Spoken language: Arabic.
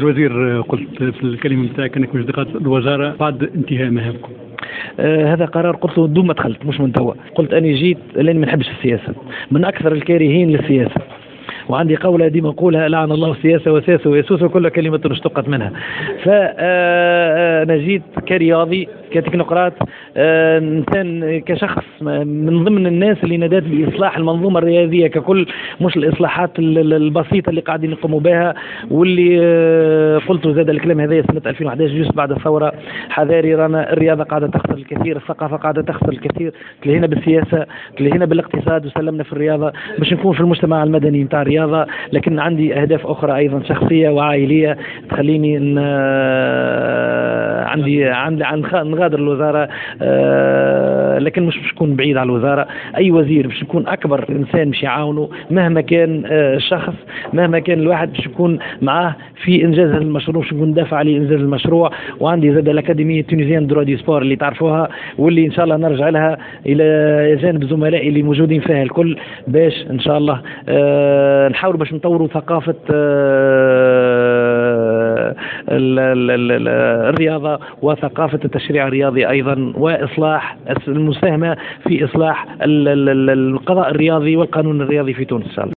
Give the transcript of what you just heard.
الوزير، قلت في الكلمة نتاعك أنك مش دخلت الوزارة بعد انتهاء مهامكم. هذا قرار قلته دون ما دخلت، مش من توا. قلت أني جيت لأني ما نحبش السياسة، من أكثر الكارهين للسياسة. وعندي قولة ديما نقولها: لعن الله السياسة وساسة ويسوس وكل كلمة اشتقت منها. فأنا جيت كرياضي، كتكنوقراط، إنسان، كشخص من ضمن الناس اللي نادت بإصلاح المنظومة الرياضية ككل، مش الإصلاحات البسيطة اللي قاعدين نقوموا بها. واللي قلت زاد الكلام هذا سنة 2011 جزء بعد الثورة: حذاري، رانا الرياضة قاعدة تخسر الكثير، الثقافة قاعدة تخسر الكثير. تلهينا بالسياسة، تلهينا بالاقتصاد، وسلمنا في الرياضة باش نكون في المجتمع المدني نتاع الرياضة. لكن عندي أهداف أخرى أيضا شخصية وعائلية تخليني نغادر الوزارة. لكن مش نكون بعيد على الوزارة. أي وزير باش يكون أكبر إنسان باش يعاونه مهما كان الشخص، مهما كان الواحد، باش يكون معاه في إنجاز هذا المشروع، باش نكون دافع عليه إنجاز المشروع. وعندي زاد الأكاديمية التونسيين دروا دي سبور اللي تعرفوها، واللي إن شاء الله نرجع لها إلى جانب زملائي اللي موجودين فيها الكل، باش إن شاء الله نحاول باش نطوروا ثقافة الرياضة وثقافة التشريع الرياضي أيضا، وإصلاح المساهمة في إصلاح القضاء الرياضي والقانون الرياضي في تونس إن شاء الله.